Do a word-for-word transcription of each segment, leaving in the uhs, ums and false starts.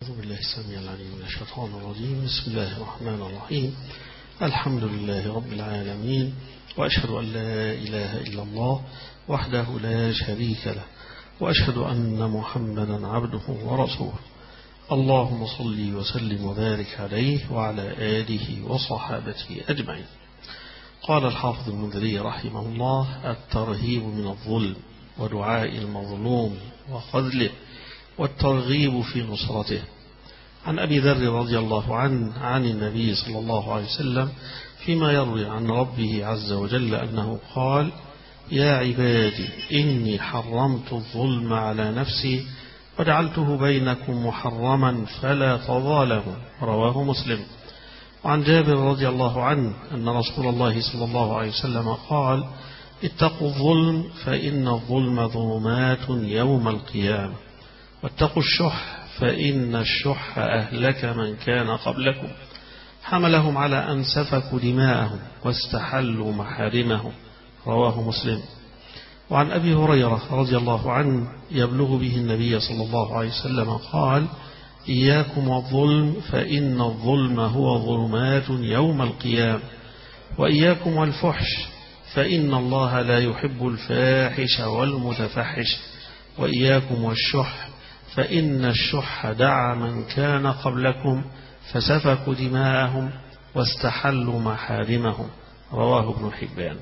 أعوذ بالله السميع العليم من الشيطان الرجيم. بسم الله الرحمن الرحيم. الحمد لله رب العالمين، وأشهد أن لا إله إلا الله وحده لا شريك له، وأشهد أن محمدا عبده ورسوله. اللهم صل وسلم وبارك عليه وعلى آله وصحابته أجمعين. قال الحافظ المنذري رحمه الله: الترهيب من الظلم ودعاء المظلوم وخذله والترغيب في نصرته. عن أبي ذر رضي الله عنه عن النبي صلى الله عليه وسلم فيما يروي عن ربه عز وجل أنه قال: يا عبادي إني حرمت الظلم على نفسي وجعلته بينكم محرما فلا تظالموا. رواه مسلم. وعن جابر رضي الله عنه أن رسول الله صلى الله عليه وسلم قال: اتقوا الظلم فإن الظلم ظلمات يوم القيامة، واتقوا الشح فإن الشح أهلك من كان قبلكم، حملهم على أن سفكوا دماءهم واستحلوا محارمهم. رواه مسلم. وعن أبي هريرة رضي الله عنه يبلغ به النبي صلى الله عليه وسلم قال: إياكم والظلم فإن الظلم هو ظلمات يوم القيامة، وإياكم والفحش فإن الله لا يحب الفاحش والمتفحش، وإياكم والشح فإن الشح دعا من كان قبلكم فسفكوا دماءهم واستحلوا محارمهم. رواه ابن حبان.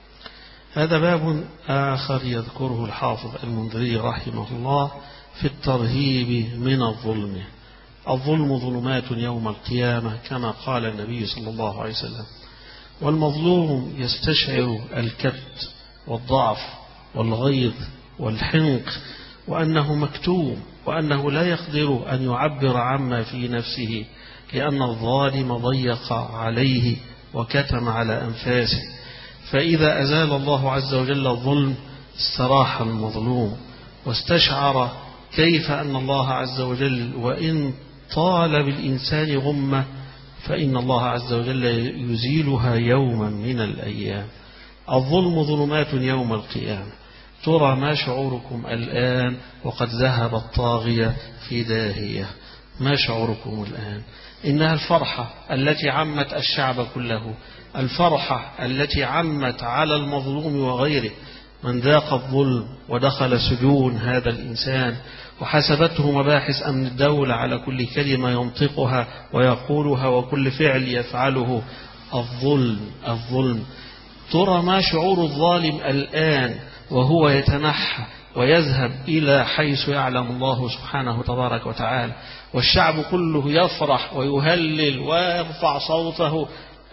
هذا باب آخر يذكره الحافظ المنذري رحمه الله في الترهيب من الظلم. الظلم ظلمات يوم القيامة كما قال النبي صلى الله عليه وسلم، والمظلوم يستشعر الكبت والضعف والغيظ والحنق، وأنه مكتوم، وأنه لا يقدر أن يعبر عما في نفسه، لأن الظالم ضيق عليه وكتم على أنفاسه. فإذا أزال الله عز وجل الظلم استراح المظلوم، واستشعر كيف أن الله عز وجل وإن طال بالإنسان غمة فإن الله عز وجل يزيلها يوما من الأيام. الظلم ظلمات يوم القيامة. ترى ما شعوركم الآن وقد ذهب الطاغية في داهية؟ ما شعوركم الآن؟ إنها الفرحة التي عمت الشعب كله، الفرحة التي عمت على المظلوم وغيره. من ذاق الظلم ودخل سجون هذا الإنسان وحسبته مباحث أمن الدولة على كل كلمة ينطقها ويقولها وكل فعل يفعله. الظلم الظلم. ترى ما شعور الظالم الآن وهو يتنحى ويذهب إلى حيث يعلم الله سبحانه تبارك وتعالى، والشعب كله يفرح ويهلل ويرفع صوته.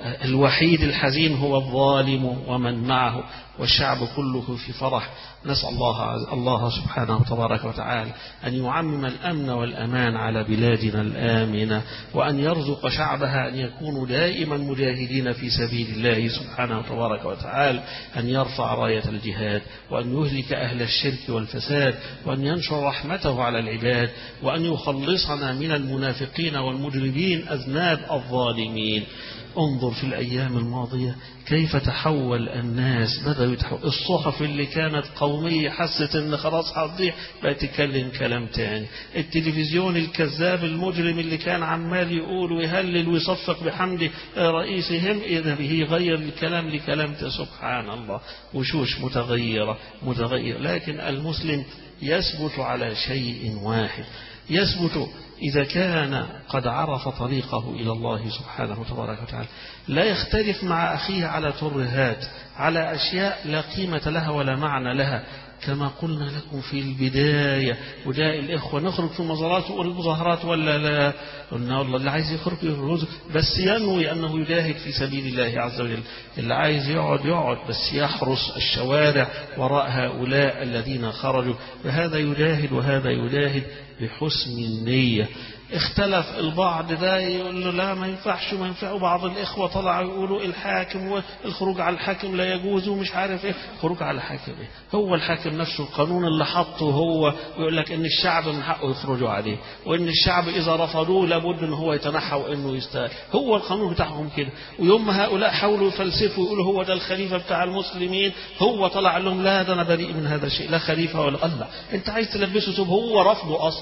الوحيد الحزين هو الظالم ومن معه، والشعب كله في فرح. نسأل الله الله سبحانه تبارك وتعالى أن يعمم الأمن والأمان على بلادنا الآمنة، وأن يرزق شعبها أن يكونوا دائما مجاهدين في سبيل الله سبحانه تبارك وتعالى، أن يرفع راية الجهاد، وأن يهلك أهل الشرك والفساد، وأن ينشر رحمته على العباد، وأن يخلصنا من المنافقين والمجرمين أذناب الظالمين. انظر في الأيام الماضية كيف تحول الناس، بدأوا يتحول. الصحف اللي كانت قومية حست ان خلاص هتضيع بقت تتكلم كلام تاني. التلفزيون الكذاب المجرم اللي كان عمال يقول ويهلل ويصفق بحمد رئيسهم إذا به يغير الكلام لكلام. سبحان الله، وشوش متغيرة متغيرة. لكن المسلم يثبت على شيء واحد، يثبت إذا كان قد عرف طريقه إلى الله سبحانه وتبارك وتعالى. لا يختلف مع أخيه على ترهات، على أشياء لا قيمة لها ولا معنى لها. كما قلنا لكم في البداية، وجاء الإخوة نخرج في المظاهرات والمظاهرات ولا لا؟ قلنا والله اللي عايز يخرج يخرج، بس ينوي أنه يجاهد في سبيل الله عز وجل. اللي عايز يقعد يقعد، بس يحرس الشوارع وراء هؤلاء الذين خرجوا، وهذا يجاهد وهذا يجاهد بحسن النية. اختلف البعض، ده يقول له لا ما ينفعش وما ينفع، وبعض الإخوة طلعوا يقولوا الحاكم والخروج على الحاكم لا يجوز ومش عارف ايه. خروج على الحاكم ايه؟ هو الحاكم نفسه القانون اللي حطه هو يقول لك ان الشعب من حقه يخرجوا عليه، وان الشعب اذا رفضوه لابد ان هو يتنحى وانه يستاهل. هو القانون بتاعهم كده. ويوم ما هؤلاء حاولوا يفلسفوا يقولوا هو ده الخليفة بتاع المسلمين، هو طلع لهم لا ده انا بريء من هذا الشيء، لا خليفة ولا الله. انت عايز تلبسه ثوب هو رفضه اصلا.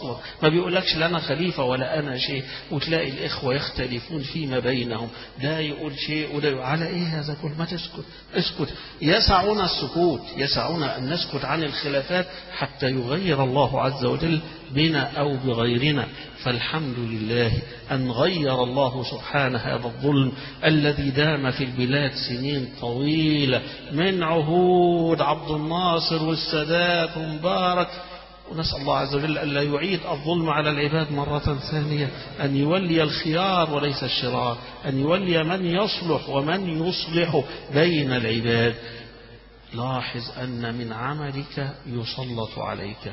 أصلا، ما بيقولكش لا أنا خليفة ولا أنا شيء، وتلاقي الإخوة يختلفون فيما بينهم، ده يقول شيء وده يقول على إيه هذا كل ما تسكت اسكت. يسعنا السكوت، يسعنا أن نسكت عن الخلافات حتى يغير الله عز وجل بنا أو بغيرنا. فالحمد لله أن غير الله سبحانه هذا الظلم الذي دام في البلاد سنين طويلة من عهود عبد الناصر والسادات ومبارك، ونسأل الله عز وجل ألا يعيد الظلم على العباد مرة ثانية، أن يولي الخيار وليس الشرار، أن يولي من يصلح ومن يصلح بين العباد. لاحظ أن من عملك يسلط عليك.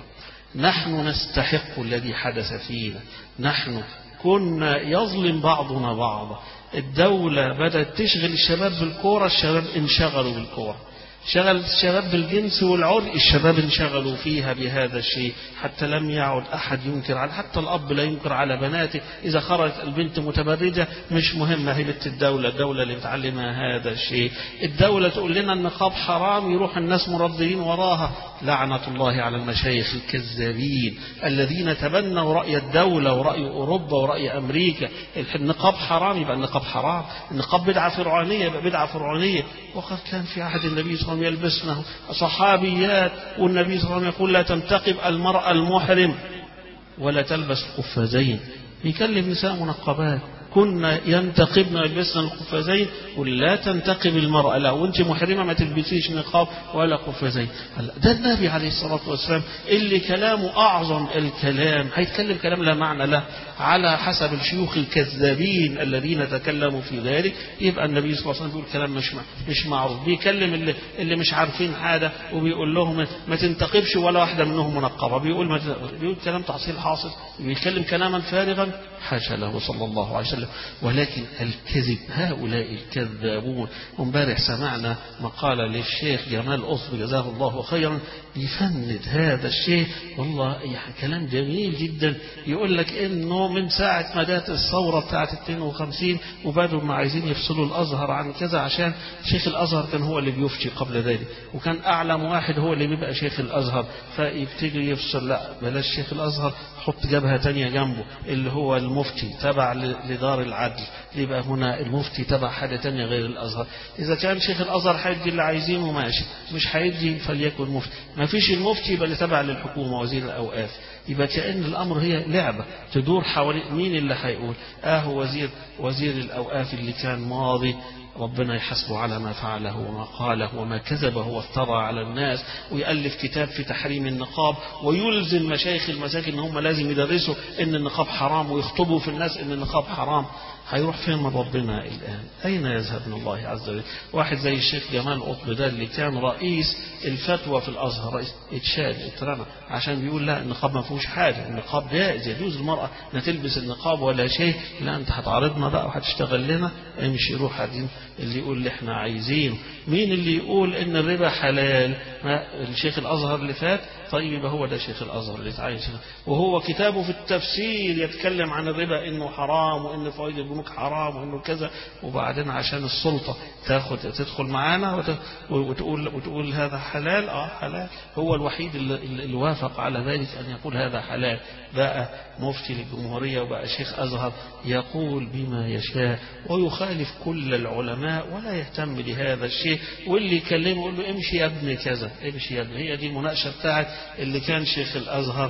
نحن نستحق الذي حدث فينا، نحن كنا يظلم بعضنا بعضا. الدولة بدأت تشغل الشباب بالكورة، الشباب انشغلوا بالكورة. شغل الشباب بالجنس والعرق، الشباب انشغلوا فيها بهذا الشيء، حتى لم يعد أحد ينكر على، حتى الأب لا ينكر على بناته إذا خرجت البنت متبرجة، مش مهمة هي بنت الدولة، الدولة اللي تعلمها هذا الشيء. الدولة تقول لنا النقاب حرام، يروح الناس مرددين وراها. لعنة الله على المشايخ الكذابين الذين تبنوا رأي الدولة ورأي أوروبا ورأي أمريكا. النقاب حرام يبقى النقاب حرام، النقاب بدعة فرعونية يبقى بدعة فرعونية. وقد كان في عهد النبي صلى الله عليه وسلم يلبسنه صحابيات، والنبي صلى الله عليه وسلم يقول لا تنتقب المرأة المحرم ولا تلبس القفازين. يكلم نساء منقبات كنا ينتقبن ويلبسن القفازين، ولا تنتقب المرأة، لا وانت محرمة ما تلبسيش نقاب ولا قفازين. ده النبي عليه الصلاة والسلام اللي كلامه أعظم الكلام، هيتكلم كلام لا معنى له على حسب الشيوخ الكذابين الذين تكلموا في ذلك. يبقى النبي صلى الله عليه وسلم بيقول كلام مش مش معروف، بيكلم اللي, اللي مش عارفين حاجة وبيقول لهم ما تنتقبش ولا واحدة منهم منقبة، بيقول ما بيقول كلام تحصيل حاصل، بيتكلم كلاما فارغا حاشا له صلى الله عليه وسلم. ولكن الكذب، هؤلاء الكذابون. وامبارح سمعنا مقالة للشيخ جمال قطب جزاه الله خيرا يفند هذا الشيء، والله كلام جميل جدا. يقول لك انه من ساعة ما جاءت الثورة بتاعت اثنين وخمسين وبدوا ما عايزين يفصلوا الازهر عن كذا، عشان شيخ الازهر كان هو اللي بيفتي قبل ذلك، وكان اعلم واحد هو اللي بيبقى شيخ الازهر، فيبتدي يفصل لا بلاش شيخ الازهر، حط جبهة تانية جنبه اللي هو المفتي تبع لدار العدل، يبقى هنا المفتي تبع حاجة تانية غير الازهر. اذا كان شيخ الازهر هيدي اللي عايزينه ماشي، مش هيدي فليكن مفتي. ما فيش المفتي يبقى اللي تبع للحكومة وزير الاوقاف. يبقى كأن الامر هي لعبة تدور حوالين مين اللي هيقول. اه وزير وزير الاوقاف اللي كان ماضي ربنا يحاسبه على ما فعله وما قاله وما كذبه وافترى على الناس، ويألف كتاب في تحريم النقاب، ويلزم مشايخ المساجد ان هم لازم يدرسوا ان النقاب حرام، ويخطبوا في الناس ان النقاب حرام. هيروح فين من ربنا الآن؟ أين يذهب من الله عز وجل؟ واحد زي الشيخ جمال قطب ده اللي كان رئيس الفتوى في الأزهر، رئيس اتشال اترمى عشان بيقول لا النقاب ما فيهوش حاجة، النقاب جائز، يجوز المرأة لا تلبس النقاب ولا شيء. لا أنت هتعارضنا بقى وهتشتغل لنا، امشي روح عايزين اللي يقول اللي احنا عايزينه. مين اللي يقول ان الربا حلال؟ ما الشيخ الأزهر اللي فات؟ طيب يبقى هو ده شيخ الأزهر اللي تعايش، وهو كتابه في التفسير يتكلم عن الربا انه حرام وان فوائد البنوك حرام وانه كذا، وبعدين عشان السلطة تاخد تدخل معانا وتقول وتقول هذا حلال. اه حلال، هو الوحيد اللي, اللي وافق على ذلك ان يقول هذا حلال. بقى مفتي للجمهورية وبقى شيخ أزهر يقول بما يشاء ويخالف كل العلماء ولا يهتم بهذا الشيء، واللي يكلمه يقول له امشي يا ابن كذا، امشي يا ابن. هي دي المناقشة بتاعت اللي كان شيخ الأزهر،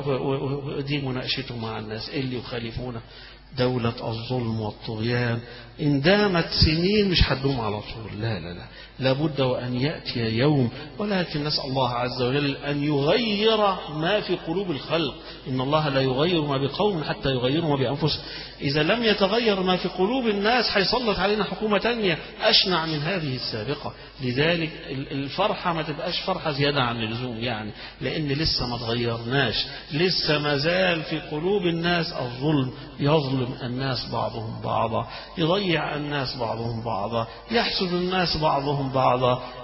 ودي مناقشته مع الناس اللي يخالفونه. دولة الظلم والطغيان إن دامت سنين مش هتدوم على طول، لا لا لا، لابد وأن يأتي يوم. ولكن نسأل الله عز وجل أن يغير ما في قلوب الخلق، إن الله لا يغير ما بقوم حتى يغيروا ما بأنفسهم. إذا لم يتغير ما في قلوب الناس هيسلط علينا حكومة تانية أشنع من هذه السابقة. لذلك الفرحة ما تبقاش فرحة زيادة عن اللزوم، يعني لأن لسه ما تغيرناش، لسه ما زال في قلوب الناس الظلم، يظلم الناس بعضهم بعضا، يضيع الناس بعضهم بعضا، يحسد الناس بعضهم بعضا.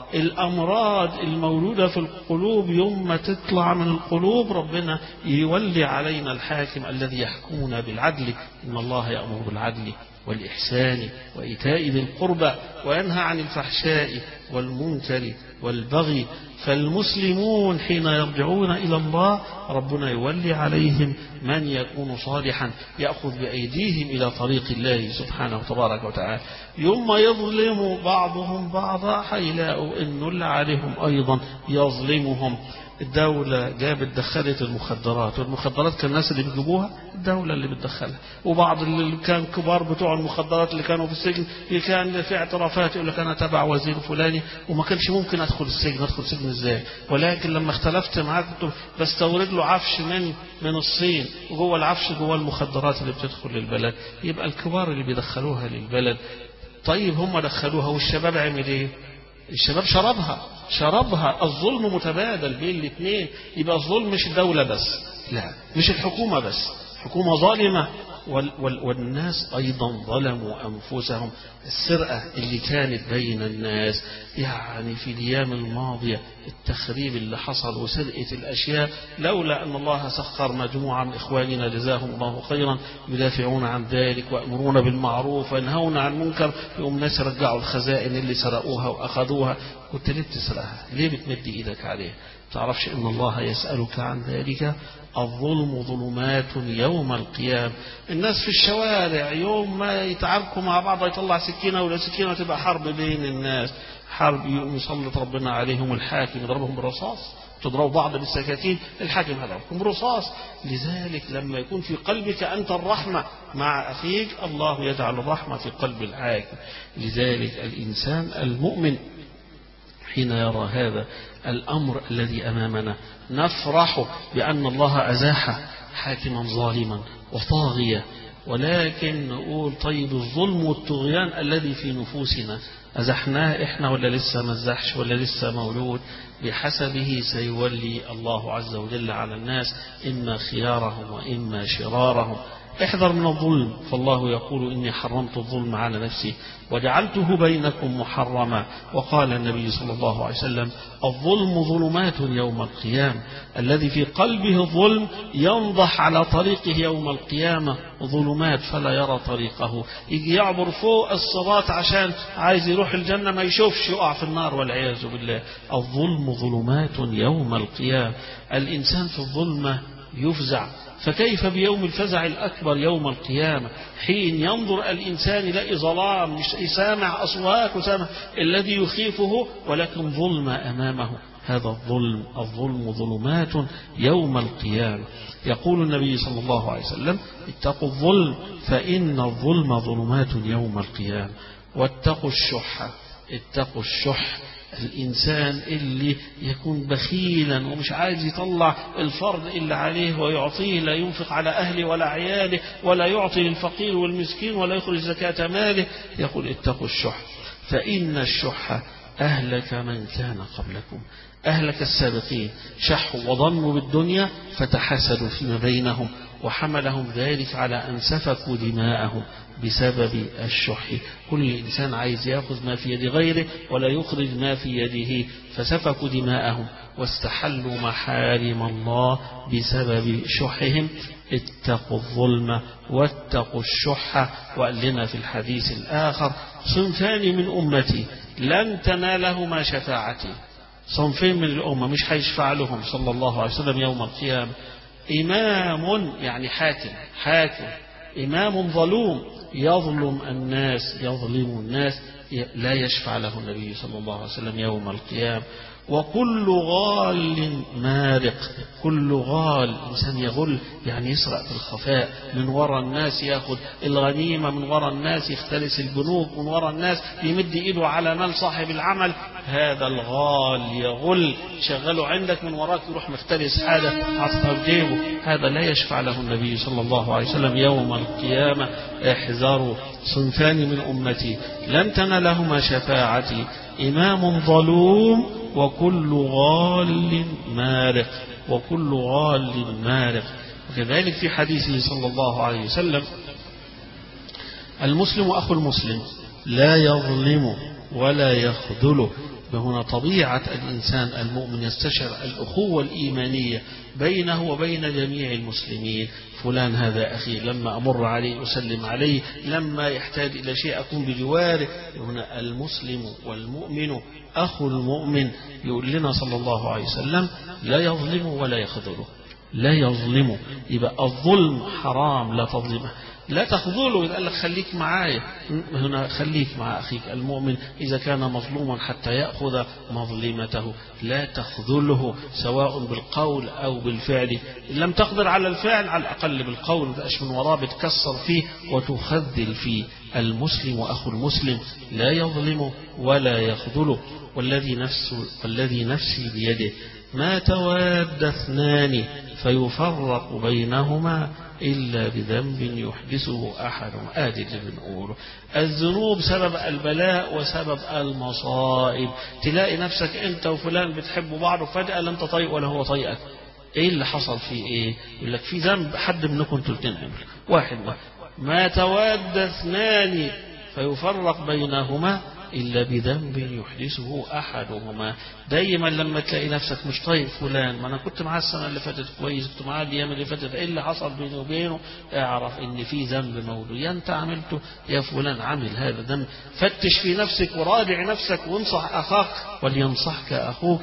الأمراض المولودة في القلوب يوم ما تطلع من القلوب ربنا يولي علينا الحاكم الذي يحكمنا بالعدل. إن الله يأمر بالعدل والإحسان وإيتاء ذي القربى وينهى عن الفحشاء والمنكر والبغي. فالمسلمون حين يرجعون إلى الله ربنا يولي عليهم من يكون صالحا يأخذ بأيديهم إلى طريق الله سبحانه وتبارك وتعالى. يوم يظلم بعضهم بعضا حيلاقوا إنه اللي عليهم أيضا يظلمهم. الدولة جابت دخلت المخدرات، والمخدرات كان الناس اللي بيجيبوها الدولة اللي بتدخلها، وبعض اللي كان كبار بتوع المخدرات اللي كانوا في السجن كان في اعترافات يقول لك أنا تبع وزير فلاني وما كانش ممكن أدخل السجن. أدخل السجن إزاي؟ ولكن لما اختلفت معاه كنت بستورد له عفش من من الصين، وجوه العفش جوه المخدرات اللي بتدخل للبلد. يبقى الكبار اللي بيدخلوها للبلد. طيب هم دخلوها والشباب عمل إيه؟ الشباب شربها شربها الظلم متبادل بين الاثنين. يبقى الظلم مش الدولة بس، لا مش الحكومة بس، حكومة ظالمة وال وال والناس أيضا ظلموا أنفسهم. السرقة اللي كانت بين الناس يعني في الأيام الماضية، التخريب اللي حصل وسرقة الأشياء، لولا أن الله سخر مجموعة من إخواننا جزاهم الله خيرا يدافعون عن ذلك ويأمرون بالمعروف وينهون عن المنكر، يقوم ناس رجعوا الخزائن اللي سرقوها وأخذوها. كنت ليه بتسرقها؟ ليه بتمد إيدك عليها؟ تعرفش إن الله يسألك عن ذلك؟ الظلم ظلمات يوم القيامة. الناس في الشوارع يوم ما يتعاركوا مع بعض يطلع سكينة ولا سكينة تبقى حرب بين الناس، حرب يسلط ربنا عليهم الحاكم يضربهم بالرصاص، تضربوا بعض بالسكاكين، الحاكم هضربكم بالرصاص. لذلك لما يكون في قلبك أنت الرحمة مع أخيك الله يجعل الرحمة في قلب الحاكم. لذلك الإنسان المؤمن حين يرى هذا الأمر الذي أمامنا نفرح بأن الله أزاح حاكما ظالما وطاغيا، ولكن نقول طيب الظلم والطغيان الذي في نفوسنا أزحناه إحنا ولا لسه مزحش ولا لسه مولود؟ بحسبه سيولي الله عز وجل على الناس إما خيارهم وإما شرارهم. احذر من الظلم، فالله يقول إني حرمت الظلم على نفسي وجعلته بينكم محرما. وقال النبي صلى الله عليه وسلم الظلم ظلمات يوم القيامة. الذي في قلبه الظلم ينضح على طريقه يوم القيامة ظلمات فلا يرى طريقه. يجي يعبر فوق الصراط عشان عايز يروح الجنة ما يشوفش، يقع في النار والعياذ بالله. الظلم ظلمات يوم القيامة. الإنسان في الظلمة يفزع، فكيف بيوم الفزع الأكبر يوم القيامة حين ينظر الإنسان يلاقي ظلام، مش يسامع أصوات وسامع الذي يخيفه ولكن ظلم أمامه. هذا الظلم الظلم ظلمات يوم القيامة. يقول النبي صلى الله عليه وسلم اتقوا الظلم فإن الظلم ظلمات يوم القيامة. واتقوا الشح. اتقوا الشح، الإنسان اللي يكون بخيلا ومش عايز يطلع الفرض اللي عليه ويعطيه، لا ينفق على أهله ولا عياله ولا يعطي للفقير والمسكين ولا يخرج زكاة ماله. يقول اتقوا الشح فإن الشح أهلك من كان قبلكم. أهلك السابقين شحوا وظنوا بالدنيا فتحسدوا فيما بينهم وحملهم ذلك على أن سفكوا دماءهم بسبب الشح. كل إنسان عايز يأخذ ما في يد غيره ولا يخرج ما في يده، فسفكوا دماءهم واستحلوا محارم الله بسبب شحهم. اتقوا الظلم واتقوا الشح. وقال لنا في الحديث الآخر صنفان من أمتي لن تنالهما شفاعتي. صنفين من الأمة مش هيشفع لهم صلى الله عليه وسلم يوم القيامة. إمام يعني حاكم حاكم إمام ظلوم يظلم الناس يظلم الناس لا يشفع له النبي صلى الله عليه وسلم يوم القيامة. وكل غال مارق. كل غال إنسان يغل يعني يسرق في الخفاء من وراء الناس، يأخذ الغنيمة من وراء الناس، يختلس البنوك من وراء الناس، يمد إيده على مال صاحب العمل. هذا الغال يغل شغله عندك من وراك يروح مختلس حاجة عطها بجيبه. هذا لا يشفع له النبي صلى الله عليه وسلم يوم القيامة. احذروا صنفان من أمتي لن تنالهما شفاعتي إمام ظلوم وكل غال مارق. وكل غال مارق. وكذلك في حديثه صلى الله عليه وسلم المسلم أخو المسلم لا يظلم ولا يخذله فهنا طبيعة الإنسان المؤمن يستشعر الأخوة الإيمانية بينه وبين جميع المسلمين. فلان هذا أخي، لما أمر عليه أسلم عليه، لما يحتاج إلى شيء أكون بجواره. هنا المسلم والمؤمن أخو المؤمن. يقول لنا صلى الله عليه وسلم لا يظلم ولا يخذله، لا يظلم. يبقى الظلم حرام، لا تظلمه، لا تخذله. إذا قال لك خليك معايا، هنا خليك مع أخيك المؤمن إذا كان مظلوما حتى يأخذ مظلمته. لا تخذله سواء بالقول أو بالفعل. إن لم تقدر على الفعل على الأقل بالقول، متبقاش من وراه بتكسر فيه وتخذل فيه. المسلم وأخو المسلم لا يظلم ولا يخذله. والذي نفس والذي نفسي بيده ما تواد اثنان فيفرق بينهما إلا بذنب يحدثه أحدهم. آدي اللي بنقوله، الذنوب سبب البلاء وسبب المصائب. تلاقي نفسك أنت وفلان بتحبوا بعض وفجأة لا أنت طيق ولا هو طيقك. إيه اللي حصل فيه؟ إيه؟ يقول لك في ذنب حد منكم انتوا الاثنين عمل. واحد ما, ما تواد اثنان فيفرق بينهما إلا بذنب يحدثه أحدهما. دايما لما تلاقي نفسك مش طايق فلان، ما أنا كنت معاه السنة اللي فاتت كويس، كنت معاه الأيام اللي فاتت، إيه اللي حصل بينه وبينه؟ اعرف إن في ذنب موجود، يا أنت عملته يا فلان عمل هذا ذنب. فتش في نفسك وراجع نفسك وانصح أخاك ولينصحك أخوك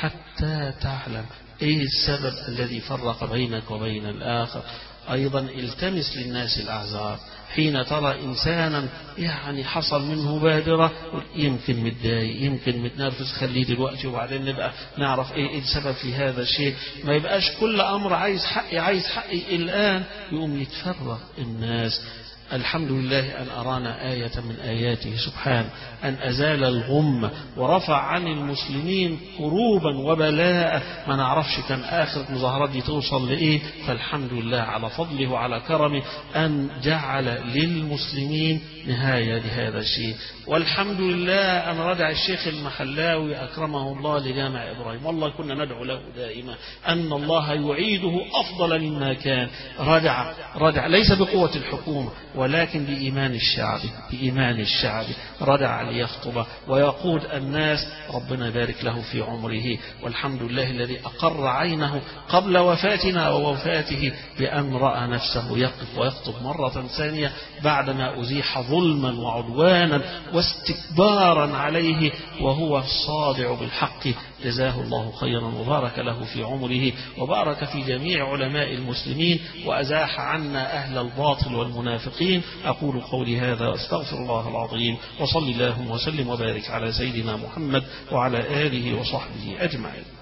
حتى تعلم إيه السبب الذي فرق بينك وبين الآخر. أيضا التمس للناس الأعذار. حين ترى إنسانا يعني حصل منه بادرة، يمكن متضايق، يمكن متنرفز، خليه دلوقتي وبعدين نبقى نعرف إيه السبب في هذا الشيء. ما يبقاش كل أمر عايز حقي عايز حقي الآن، يقوم يتفرق الناس. الحمد لله أن أرانا آية من آياته سبحانه أن أزال الغم ورفع عن المسلمين كروبا وبلاء. ما نعرفش كان آخر مظاهرات دي توصل لإيه. فالحمد لله على فضله وعلى كرمه أن جعل للمسلمين نهاية لهذا الشيء. والحمد لله أن رجع الشيخ المحلاوي أكرمه الله لجامع إبراهيم، والله كنا ندعو له دائما أن الله يعيده أفضل مما كان. رجع رجع ليس بقوة الحكومة ولكن بإيمان الشعب، بإيمان الشعب رجع ليخطب ويقود الناس. ربنا يبارك له في عمره. والحمد لله الذي أقر عينه قبل وفاتنا ووفاته بأن رأى نفسه يقف ويخطب مرة ثانية بعدما أزيح ظلما وعدوانا واستكبارا عليه وهو الصادع بالحق. جزاه الله خيرا وبارك له في عمره وبارك في جميع علماء المسلمين وأزاح عنا أهل الباطل والمنافقين. أقول قولي هذا واستغفر الله العظيم، وصلي اللهم وسلم وبارك على سيدنا محمد وعلى آله وصحبه أجمعين.